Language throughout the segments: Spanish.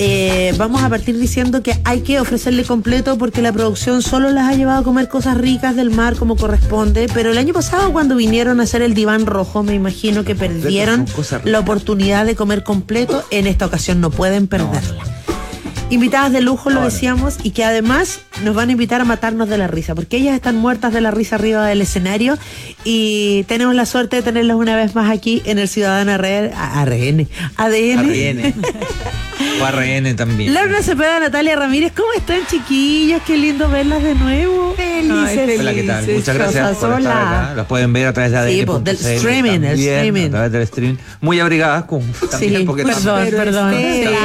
vamos a partir diciendo que hay que ofrecerle completo porque la producción solo las ha llevado a comer cosas ricas del mar como corresponde, pero el año pasado cuando vinieron a hacer el diván rojo, me imagino que perdieron la oportunidad de comer completo. En esta ocasión no pueden perderla. Invitadas de lujo, lo decíamos, y que además nos van a invitar a matarnos de la risa, porque ellas están muertas de la risa arriba del escenario y tenemos la suerte de tenerlas una vez más aquí en el Ciudadano ADN. O ARN también. Laura Cepeda, Natalia Ramírez, ¿cómo están, chiquillas? Qué lindo verlas de nuevo. Felices. Hola, ¿qué tal? Muchas gracias por estar acá. Las pueden ver a través de ADN. Sí, del streaming, a través del streaming. Muy abrigadas, también, sí, porque perdón.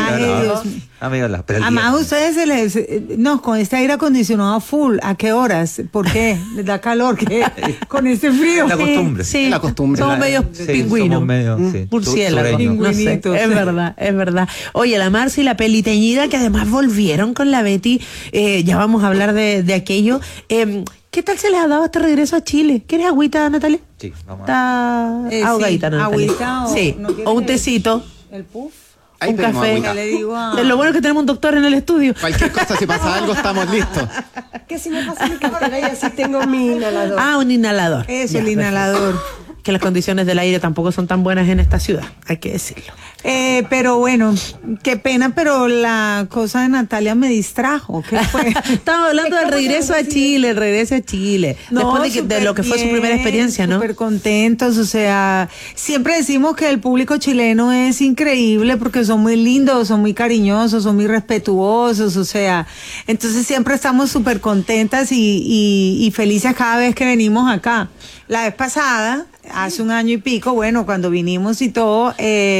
Además, ustedes con este aire acondicionado full, ¿a qué horas? ¿Por qué? ¿Les da calor? ¿Qué? Con este frío. La costumbre. Sí, la costumbre. Somos medio pingüinos. Somos medio, murciélagos. No sé. Es verdad. Oye, la Marci y la Peliteñida, que además volvieron con la Betty. Ya vamos a hablar de aquello. ¿Qué tal se les ha dado este regreso a Chile? ¿Quieres agüita, Natalia? Sí, vamos. Está ahogadita, ¿no, Natalia? Agüita o un tecito. El puff. Un café. Le digo Lo bueno es que tenemos un doctor en el estudio. Cualquier cosa, si pasa algo, estamos listos. Que si me pasa mi cartera y así tengo mi inhalador. Un inhalador. Eso, el inhalador. Que las condiciones del aire tampoco son tan buenas en esta ciudad, hay que decirlo. Pero bueno, qué pena, pero la cosa de Natalia me distrajo. ¿Qué fue? Estamos hablando del regreso a Chile, después de lo que fue su primera experiencia, ¿no? Súper contentos, o sea, siempre decimos que el público chileno es increíble porque son muy lindos, son muy cariñosos, son muy respetuosos, o sea, entonces siempre estamos súper contentas y felices cada vez que venimos acá. La vez pasada, hace un año y pico, bueno, cuando vinimos y todo,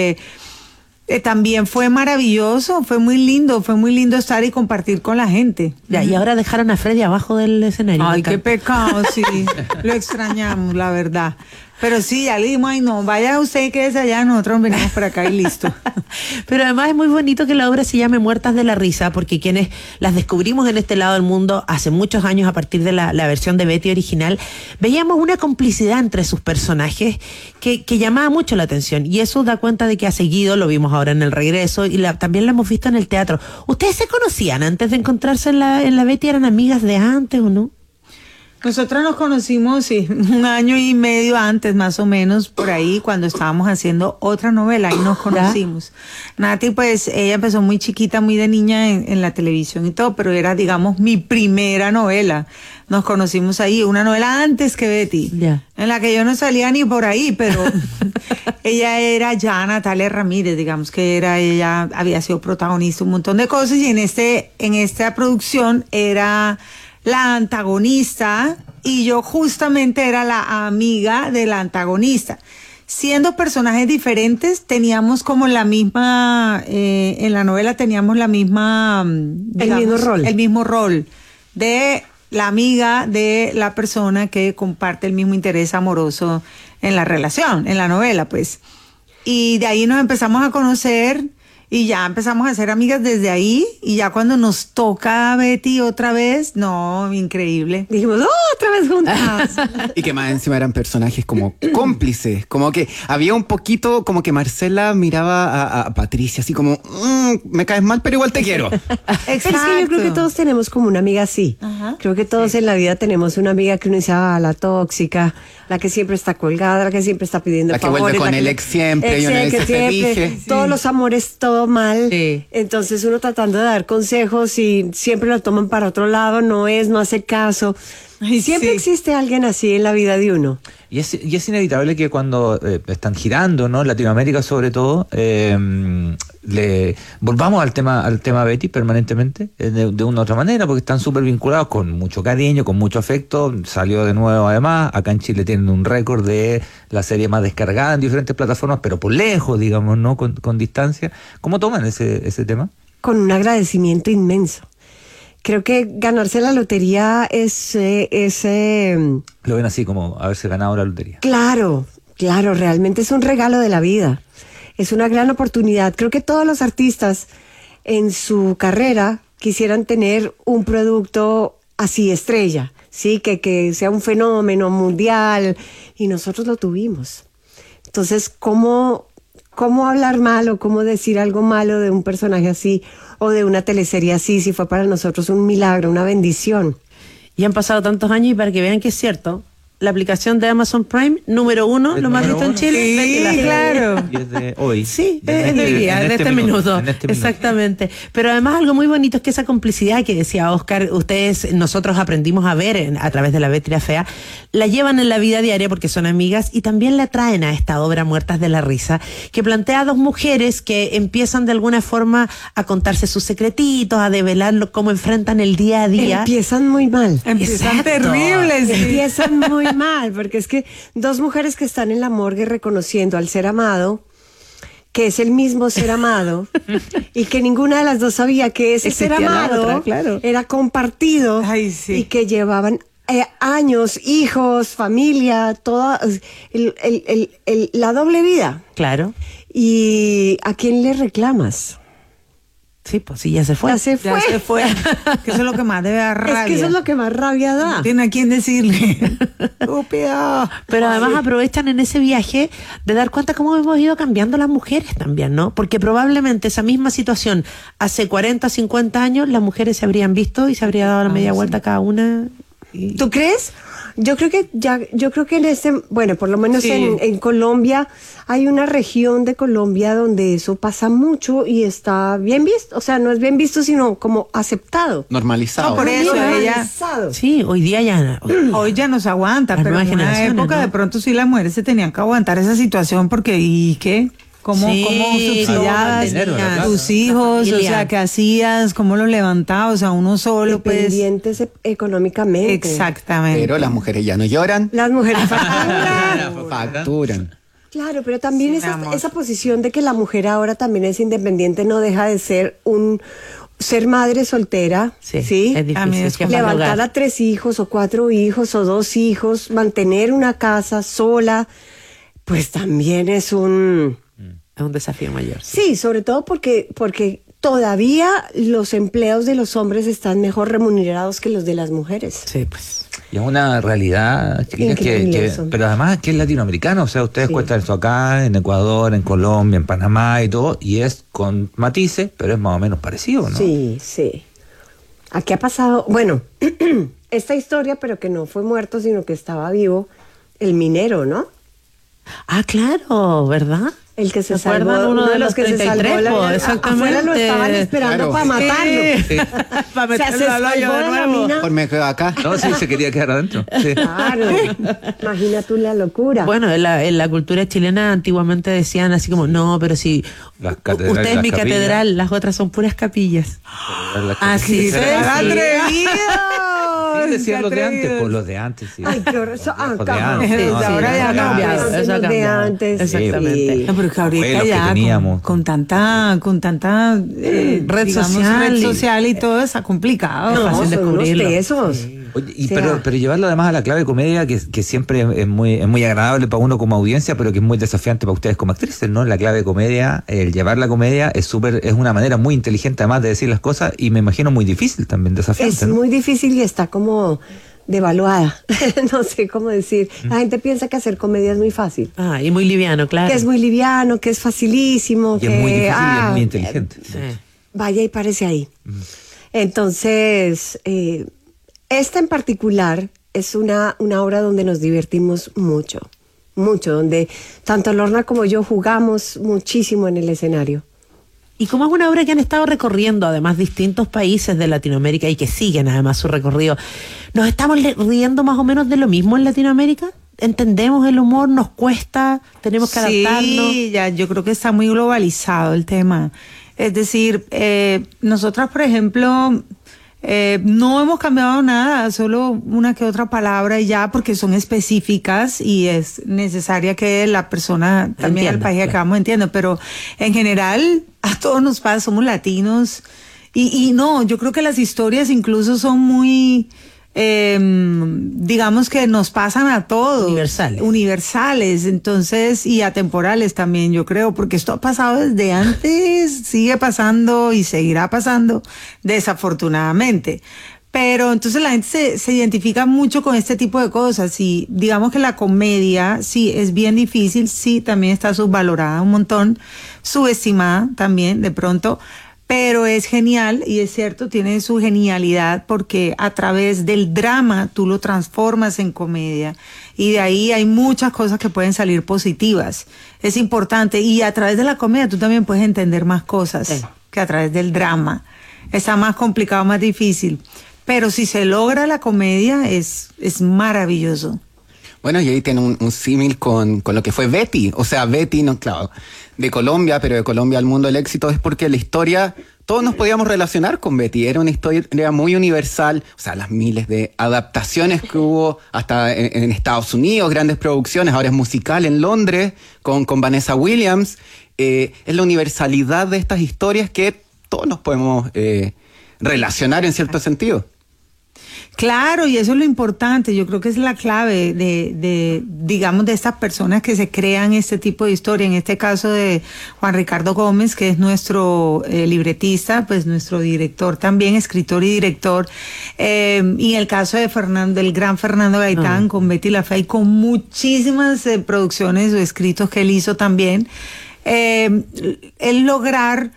también fue maravilloso, fue muy lindo estar y compartir con la gente. Ya, y ahora dejaron a Freddy abajo del escenario. Ay, qué pecado, sí, lo extrañamos, la verdad. Pero sí, ya le dimos, no, vaya usted y quédese allá, nosotros venimos para acá y listo. Pero además es muy bonito que la obra se llame Muertas de la Risa, porque quienes las descubrimos en este lado del mundo hace muchos años a partir de la versión de Betty original, veíamos una complicidad entre sus personajes que llamaba mucho la atención, y eso da cuenta de que ha seguido, lo vimos ahora en el regreso, y también lo hemos visto en el teatro. ¿Ustedes se conocían antes de encontrarse en la Betty? ¿Eran amigas de antes o no? Nosotras nos conocimos, sí, un año y medio antes, más o menos, por ahí, cuando estábamos haciendo otra novela, y nos conocimos. Nati, pues, ella empezó muy chiquita, muy de niña en la televisión y todo, pero era, digamos, mi primera novela. Nos conocimos ahí, una novela antes que Betty, en la que yo no salía ni por ahí, pero ella era ya Natalia Ramírez, digamos que ella había sido protagonista un montón de cosas, y en esta producción era la antagonista, y yo justamente era la amiga de la antagonista. Siendo personajes diferentes, teníamos como la misma, en la novela teníamos la misma, digamos, el mismo rol de la amiga de la persona que comparte el mismo interés amoroso en la relación, en la novela, pues. Y de ahí nos empezamos a conocer, y ya empezamos a ser amigas desde ahí, y ya cuando nos toca Betty otra vez, no, increíble. Dijimos, otra vez juntas. Y que más encima eran personajes como cómplices, como que había un poquito, como que Marcela miraba a Patricia así como, me caes mal, pero igual te quiero. Exacto. Pero es que yo creo que todos tenemos como una amiga así. Ajá. Creo que todos en la vida tenemos una amiga que uno dice, la tóxica, la que siempre está colgada, la que siempre está pidiendo favores. La que vuelve con el ex siempre, y uno dice, te dije. Todos los amores, todo mal. Sí. Entonces uno tratando de dar consejos y siempre lo toman para otro lado, no hace caso. Y siempre existe alguien así en la vida de uno. Y es inevitable que cuando están girando, ¿no? Latinoamérica sobre todo, volvamos al tema Betty permanentemente, de una u otra manera, porque están súper vinculados con mucho cariño, con mucho afecto. Salió de nuevo además, acá en Chile tienen un récord de la serie más descargada en diferentes plataformas, pero por lejos, digamos, ¿no? Con distancia. ¿Cómo toman ese tema? Con un agradecimiento inmenso. Creo que ganarse la lotería es... Lo ven así, como haberse ganado la lotería. Claro, realmente es un regalo de la vida. Es una gran oportunidad. Creo que todos los artistas en su carrera quisieran tener un producto así estrella, ¿sí? Que sea un fenómeno mundial, y nosotros lo tuvimos. Entonces, ¿cómo cómo hablar mal o cómo decir algo malo de un personaje así o de una teleserie así, si fue para nosotros un milagro, una bendición. Y han pasado tantos años y para que vean que es cierto, la aplicación de Amazon Prime, número 1, lo más visto en Chile. Sí, claro. Y es de hoy. Sí, es de hoy día, en este minuto. Exactamente. Pero además algo muy bonito es que esa complicidad que decía Oscar, nosotros aprendimos a ver a través de La Betty la Fea, la llevan en la vida diaria porque son amigas y también la traen a esta obra Muertas de la Risa, que plantea a dos mujeres que empiezan de alguna forma a contarse sus secretitos, a develar cómo enfrentan el día a día. Empiezan muy mal. Empiezan terribles. Sí. Empiezan muy mal, porque es que dos mujeres que están en la morgue reconociendo al ser amado, que es el mismo ser amado, y que ninguna de las dos sabía que ese ser amado otra, claro, era compartido. Ay, sí. Y que llevaban años, hijos, familia, toda la doble vida. Claro. ¿Y a quién le reclamas? Sí, pues sí, ya se fue. Ya se fue. Que eso es lo que más debe dar rabia. Es que eso es lo que más rabia da. No tiene a quién decirle. Estúpido. Pero además aprovechan en ese viaje de dar cuenta cómo hemos ido cambiando las mujeres también, ¿no? Porque probablemente esa misma situación hace 40, 50 años las mujeres se habrían visto y se habría dado la media vuelta cada una. ¿Tú crees? Yo creo que en bueno, por lo menos sí, en Colombia hay una región de Colombia donde eso pasa mucho y está bien visto, o sea, no es bien visto, sino como aceptado. Normalizado. No, por eso ella. Sí, hoy día ya. Hoy ya nos aguanta, Las pero en nuevas una generaciones, época ¿no? de pronto sí las mujeres se tenían que aguantar esa situación porque ¿y qué? ¿Cómo subsidiabas dinero, a tus hijos? O familia. sea, ¿qué hacías? ¿Cómo los levantabas? O sea, uno solo, pues. Dependientes económicamente. Exactamente. Pero las mujeres ya no lloran. Las mujeres facturan. Facturan. Claro, pero también Sí, mi amor. esa posición de que la mujer ahora también es independiente no deja de ser ser madre soltera, Sí, ¿sí? es A mí difícil. es jefa de Levantar hogar. a 3 hijos o 4 hijos o 2 hijos, mantener una casa sola, pues también es un... Es un desafío mayor. Sí, sobre todo porque todavía los empleos de los hombres están mejor remunerados que los de las mujeres. Sí, pues. Y es una realidad, chiquillas, Increíble eso. pero además que es latinoamericano, o sea, ustedes Sí. cuentan esto acá, en Ecuador, en Colombia, en Panamá y todo, y es con matices, pero es más o menos parecido, ¿no? Sí, sí. Aquí ha pasado, bueno, esta historia, pero que no fue muerto, sino que estaba vivo, el minero, ¿no? Ah, claro, ¿verdad? El que se ¿Se acuerdan? salvó, Uno de los que se 33, salvó, po, exactamente. afuera lo estaban esperando Claro. para matarlo. Para O sea, se salvó de la mina. Por me quedo acá. No, sí, se quería quedar adentro. Sí. Claro, imagina tú la locura. Bueno, en la cultura chilena antiguamente decían así como, no, pero si Las catedrales, usted es las mi capillas. catedral, las otras son puras capillas. Así Pero- se ¡Atrevidos! Sí, decían los de antes, pues los de antes, sí. Ay, qué horror. Los Ah, de cabrón. antes, Desde ¿no? ahora Sí, ya ha claro. cambiado. Eso ha Los de cambiado. antes. Exactamente. Sí. No, pero que ahorita Abuelos que ya teníamos. con tanta Red digamos, social red y- social y todo está complicado. No, fácil son unos descubrirlo. tesos. Oye, O sea, pero llevarlo además a la clave comedia, que siempre es muy agradable para uno como audiencia, pero que es muy desafiante para ustedes como actrices, ¿no? La clave comedia, el llevar la comedia es una manera muy inteligente además de decir las cosas y me imagino muy difícil también, desafiante, Es ¿no? muy difícil y está como devaluada. No sé cómo decir. La gente piensa que hacer comedia es muy fácil. Ah, y muy liviano, claro. Que es muy liviano, que es facilísimo. Y es muy difícil y es muy ah, inteligente. Sí. vaya y parece ahí. Entonces, esta en particular es una obra donde nos divertimos mucho, donde tanto Lorna como yo jugamos muchísimo en el escenario. Y como es una obra que han estado recorriendo además distintos países de Latinoamérica y que siguen además su recorrido, ¿nos estamos riendo más o menos de lo mismo en Latinoamérica? ¿Entendemos el humor? ¿Nos cuesta? ¿Tenemos que adaptarnos? Sí, ya, yo creo que está muy globalizado el tema. Es decir, nosotras, por ejemplo, no hemos cambiado nada, solo una que otra palabra y ya, porque son específicas y es necesaria que la persona también del Entienda, país que claro. acabamos entienda, pero en general a todos nos pasa, somos latinos y no, yo creo que las historias incluso son muy... digamos que nos pasan a todos. Universales, entonces, y atemporales también, yo creo, porque esto ha pasado desde antes, sigue pasando y seguirá pasando, desafortunadamente. Pero entonces la gente se identifica mucho con este tipo de cosas y digamos que la comedia sí es bien difícil, sí también está subvalorada un montón, subestimada también de pronto, pero es genial y es cierto, tiene su genialidad porque a través del drama tú lo transformas en comedia y de ahí hay muchas cosas que pueden salir positivas. Es importante y a través de la comedia tú también puedes entender más cosas que a través del drama. Está más complicado, más difícil. Pero si se logra la comedia es maravilloso. Bueno, y ahí tiene un símil con lo que fue Betty. O sea, Betty, no, claro, de Colombia, pero de Colombia al mundo del éxito es porque la historia, todos nos podíamos relacionar con Betty. Era una historia muy universal. O sea, las miles de adaptaciones que hubo hasta en Estados Unidos, grandes producciones. Ahora es musical en Londres con Vanessa Williams. Es la universalidad de estas historias que todos nos podemos relacionar en cierto sentido. Claro, y eso es lo importante, yo creo que es la clave digamos, de estas personas que se crean este tipo de historia, en este caso de Juan Ricardo Gómez, que es nuestro libretista, pues nuestro director también, escritor y director, y en el caso de del gran Fernando Gaitán, con Betty la Fea y con muchísimas producciones o escritos que él hizo también, el lograr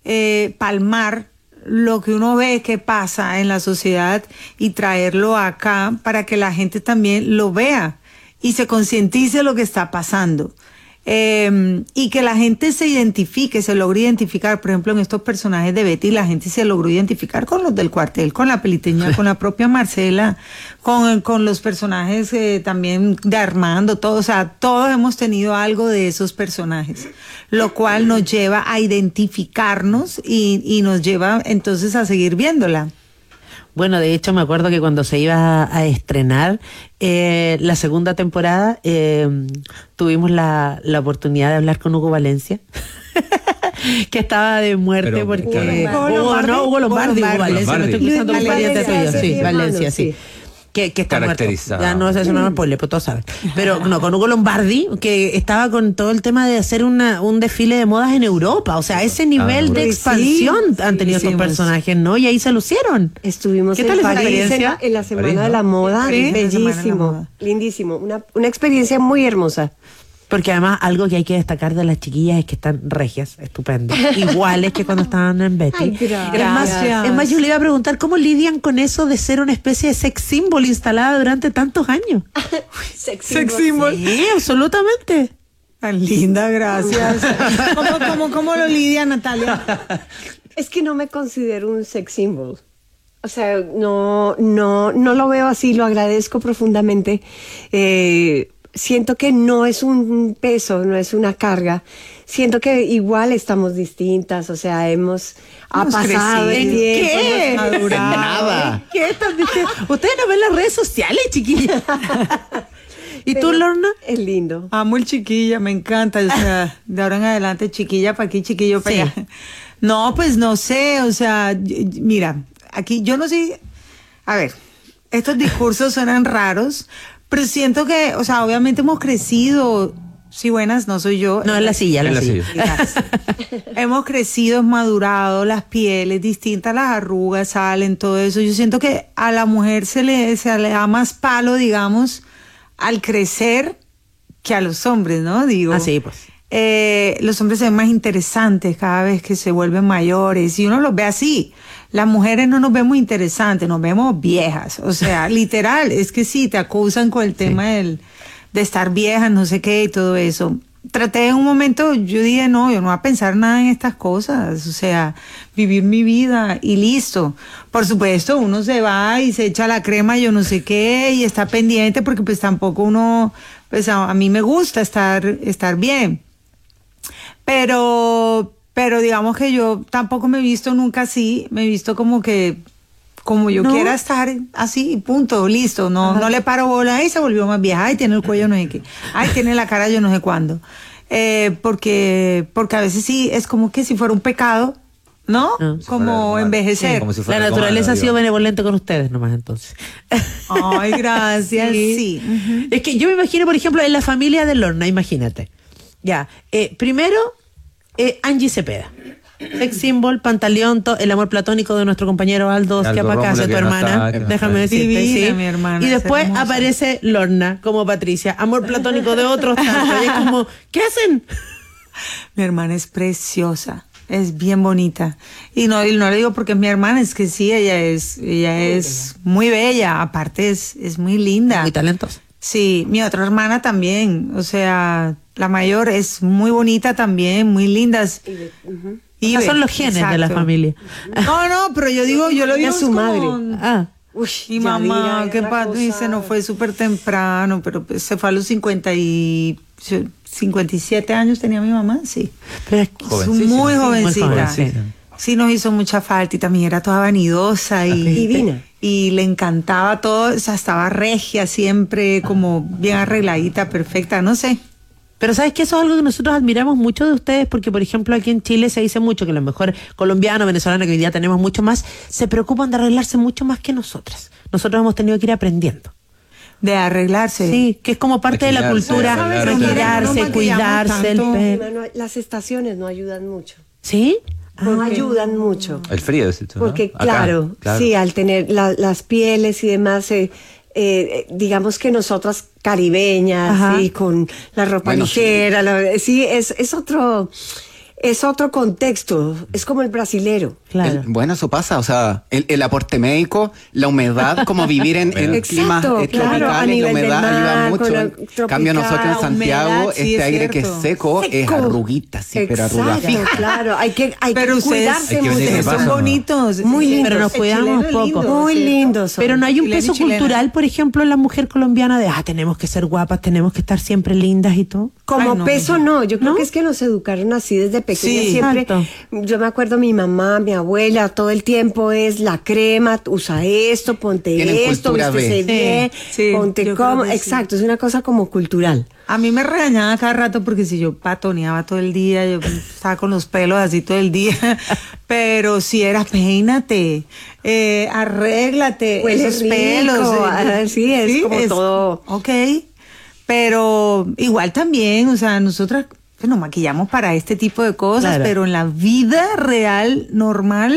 palmar lo que uno ve que pasa en la sociedad y traerlo acá para que la gente también lo vea y se concientice de lo que está pasando. Y que la gente se identifique, se logre identificar, por ejemplo, en estos personajes de Betty, la gente se logró identificar con los del cuartel, con la Peliteña, con la propia Marcela, con los personajes también de Armando, todos, o sea, todos hemos tenido algo de esos personajes, lo cual nos lleva a identificarnos y nos lleva entonces a seguir viéndola. Bueno, de hecho me acuerdo que cuando se iba a estrenar la segunda temporada, tuvimos la oportunidad de hablar con Hugo Valencia, que estaba de muerte. Pero, porque Hugo Lombardi. Hugo Valencia, no estoy cruzando un pariente tuyo, sí, Valencia, sí. Que está caracterizado. muerto. Ya no, eso no es spoiler, pues todos saben. Pero no, con Hugo Lombardi, que estaba con todo el tema de hacer un desfile de modas en Europa. O sea, ese nivel de expansión han tenido estos personajes, ¿no? Y ahí se lucieron. Estuvimos ¿Qué tal en esa París experiencia? en la Semana París, ¿no? de la Moda, Sí, la Semana de la bellísimo, Moda. lindísimo, una experiencia muy hermosa. Porque además algo que hay que destacar de las chiquillas es que están regias, estupendas, iguales que cuando estaban en Betty. Ay, gracias. Es más, yo le iba a preguntar cómo lidian con eso de ser una especie de sex symbol instalada durante tantos años. Sex symbol. Sí, absolutamente. Tan linda, gracias. ¿Cómo lo lidia Natalia? Es que no me considero un sex symbol. O sea, no lo veo así, lo agradezco profundamente. Siento que no es un peso, no es una carga. Siento que igual estamos distintas, o sea, hemos pasado el crecido. tiempo, ¿Qué? hemos madurado. Nada. ¿Qué tan Ustedes no ven las redes sociales, chiquillas. ¿Y tú, Pero Lorna? Es lindo. Amo el chiquilla, me encanta. O sea, de ahora en adelante, chiquilla para aquí, chiquillo para Sí. allá. No, pues no sé, o sea, mira, aquí yo no sé. A ver, estos discursos suenan raros, pero siento que, o sea, obviamente hemos crecido. Sí, buenas, no soy yo. No, es la silla, Es la la silla. Gracias. Hemos crecido, hemos madurado, las pieles distintas, las arrugas salen, todo eso. Yo siento que a la mujer se le da más palo, digamos, al crecer que a los hombres, ¿no? Digo. Ah, sí, pues. Los hombres se ven más interesantes cada vez que se vuelven mayores y uno los ve así. Las mujeres no nos vemos interesantes, nos vemos viejas. O sea, literal, es que sí, te acusan con el tema de estar viejas, no sé qué y todo eso. Traté en un momento, yo dije, no, yo no voy a pensar nada en estas cosas, o sea, vivir mi vida y listo. Por supuesto, uno se va y se echa la crema, yo no sé qué, y está pendiente porque pues tampoco uno, pues a mí me gusta estar bien. Pero digamos que yo tampoco me he visto nunca así, me he visto como yo ¿No? quiera estar así, punto, listo, no le paro bola, ay, se volvió más vieja, ay, tiene el cuello no sé qué, ay, tiene la cara yo no sé cuándo, porque a veces sí, es como que si fuera un pecado, ¿no? Ah. Como envejecer. Sí, como si La fuera naturaleza como ha sido benevolente con ustedes nomás entonces. Ay, gracias, sí. Ujú. Es que yo me imagino, por ejemplo, en la familia de Lorna, imagínate. Ya, primero, Angie Cepeda. Sex Symbol, Pantaleón, el amor platónico de nuestro compañero Aldo Schiapacase, tu hermana. Déjame decirte, Divina, sí. mi hermana, Y es después hermosa. aparece Lorna como Patricia, amor platónico de otros tantos. Y es como, ¿qué hacen? Mi hermana es preciosa, es bien bonita. Y no le digo porque es mi hermana, es que sí, ella es muy bella, aparte es muy linda. Muy talentosa. Sí, mi otra hermana también, o sea, la mayor es muy bonita también, muy lindas. O sea, son los genes de la familia. No, pero yo digo, yo lo digo a su es como- madre. Ah, Uy, Mi mamá, Yadira, qué era una padre, cosa- se nos fue súper temprano, pero pues se fue a los 57 años tenía mi mamá, sí. pero es que Jovencísima. Muy Muy jovencita. jovencita. Sí, nos hizo mucha falta y también era toda vanidosa y Divina. Y le encantaba todo, o sea, estaba regia siempre, como bien arregladita, perfecta, no sé. Pero sabes que eso es algo que nosotros admiramos mucho de ustedes, porque por ejemplo aquí en Chile se dice mucho que los mejores colombianos, venezolanos, que hoy día tenemos mucho más, se preocupan de arreglarse mucho más que nosotras. Nosotros hemos tenido que ir aprendiendo. De arreglarse. Sí, que es como parte de la Maquillarse, cultura, arreglarse. maquillarse, No cuidarse el maquillamos pelo. Bueno, las estaciones no ayudan mucho. ¿Sí? No ayudan mucho. El frío, decís tú, ¿no? Porque Acá, claro, sí, al tener las pieles y demás, digamos que nosotras caribeñas, Ajá. sí, con la ropa Bueno, sí. ligera, sí, es otro contexto, es como el brasilero. Claro. Bueno, eso pasa, o sea, el aporte médico, la humedad, como vivir en climas Exacto, claro, a tropicales, la nivel del humedad mar, ayuda con mucho. la En tropical, cambio, nosotros en la Santiago, humedad, sí, este es aire que es cierto. seco, es arruguita, sí, pero arruga Exacto, fija. claro, hay que Pero ustedes, cuidarse Hay que mucho. venir de ustedes son paso, ¿no? bonitos. Muy lindos. Pero nos El cuidamos chileno es poco. lindo, Muy ¿cierto? lindos son. Pero no hay un Chileno y peso chilena. cultural, por ejemplo, en la mujer colombiana de, tenemos que ser guapas, tenemos que estar siempre lindas y todo. Como Ay, no, peso no. no, yo creo ¿No? que es que nos educaron así desde pequeña Sí, siempre. exacto. Yo me acuerdo mi mamá, mi abuela, todo el tiempo es la crema, usa esto, ponte Tienen esto, cultura vístese B. bien, Sí, ponte yo creo como, que sí. exacto, es una cosa como cultural. A mí me regañaba cada rato porque si yo patoneaba todo el día, yo estaba con los pelos así todo el día, pero si era peínate, arréglate, Huele esos rico, pelos. sí, es como todo. Ok, pero igual también, o sea, nosotras pues, nos maquillamos para este tipo de cosas, Claro. pero en la vida real, normal,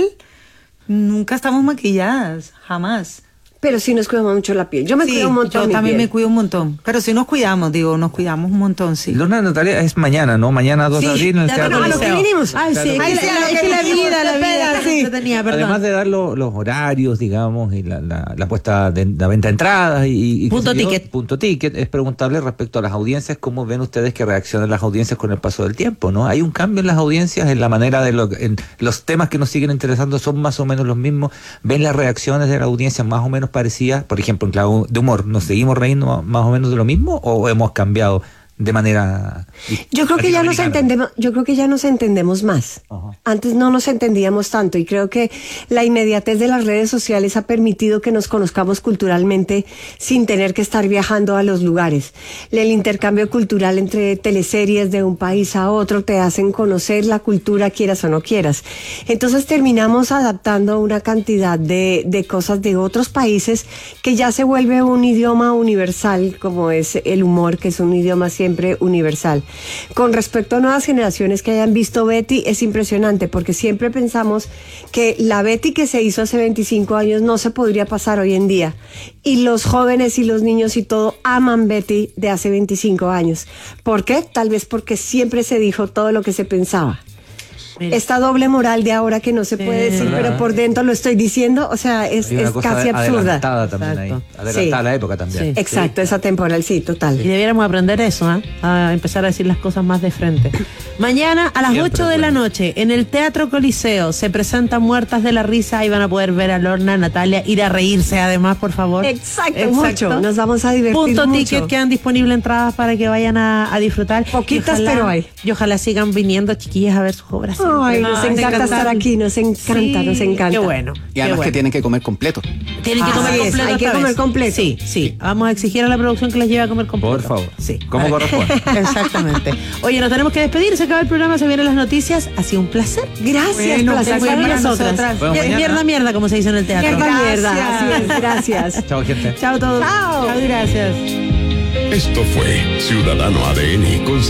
nunca estamos maquilladas, jamás. Pero sí nos cuidamos mucho la piel. Yo me Sí, cuido un montón yo mi también piel. me cuido un montón, pero sí nos cuidamos, nos cuidamos un montón, sí. Lorna Natalia es mañana, ¿no? Mañana 2 de abril en el Teatro Teatro Coliseo. a lo que vinimos. Ay, sí, Claro. es que Ay, sí, la vida, sí. entretenida, perdón. Además de dar los horarios, digamos, y la puesta de la venta de entradas y qué Punto sé yo, ticket. punto ticket, es preguntable respecto a las audiencias, cómo ven ustedes que reaccionan las audiencias con el paso del tiempo, ¿no? ¿Hay un cambio en las audiencias, en la manera de en los temas que nos siguen interesando son más o menos los mismos? ¿Ven las reacciones de la audiencia más o menos parecidas? Por ejemplo, en clave de humor, ¿nos seguimos riendo más o menos de lo mismo o hemos cambiado de manera Yo creo que ya nos latinoamericana? entendemos, yo creo que ya nos entendemos más. Ajá. Antes no nos entendíamos tanto y creo que la inmediatez de las redes sociales ha permitido que nos conozcamos culturalmente sin tener que estar viajando a los lugares. El intercambio cultural entre teleseries de un país a otro te hacen conocer la cultura quieras o no quieras. Entonces terminamos adaptando una cantidad de cosas de otros países que ya se vuelve un idioma universal como es el humor, que es un idioma siempre universal. Con respecto a nuevas generaciones que hayan visto Betty, es impresionante porque siempre pensamos que la Betty que se hizo hace 25 años no se podría pasar hoy en día. Y los jóvenes y los niños y todo aman Betty de hace 25 años. ¿Por qué? Tal vez porque siempre se dijo todo lo que se pensaba. Mira. Esta doble moral de ahora que no se puede decir, ¿verdad? pero por dentro lo estoy diciendo, o sea, es Hay una cosa casi absurda. adelantada también Exacto. ahí, adelantada a la época también. Sí. Exacto, esa temporal, sí, total. Y debiéramos aprender eso, a empezar a decir las cosas más de frente. Mañana a las Siempre 8 de la bueno. noche en el Teatro Coliseo se presentan Muertas de la Risa y van a poder ver a Lorna, Natalia, ir a reírse además, por favor. Exacto, mucho. Nos vamos a divertir Punto mucho. ticket, quedan disponibles entradas para que vayan a disfrutar. Poquitas, Y ojalá- pero hay. Y ojalá sigan viniendo chiquillas a ver sus obras. Ay, nos Ay, encanta estar aquí, nos encanta, nos encanta. Qué bueno. Y además que tienen que comer completo. Tienen que Así comer es, completo. hay que esta comer vez. completo. Sí, sí. Vamos a exigir a la producción que les lleve a comer completo. Por favor. Sí. Como corresponde. Exactamente. Oye, nos tenemos que despedir. Se acaba el programa, se vienen las noticias. Ha sido un placer. Gracias, Bueno, placer fue para para nosotras. nosotras. Bueno, mañana. Mierda, mierda, como se dice en el teatro. Mierda, mierda, Gracias. así es, gracias. Chao, gente. Chao a todos. Chao. Chao, gracias. Esto fue Ciudadano ADN con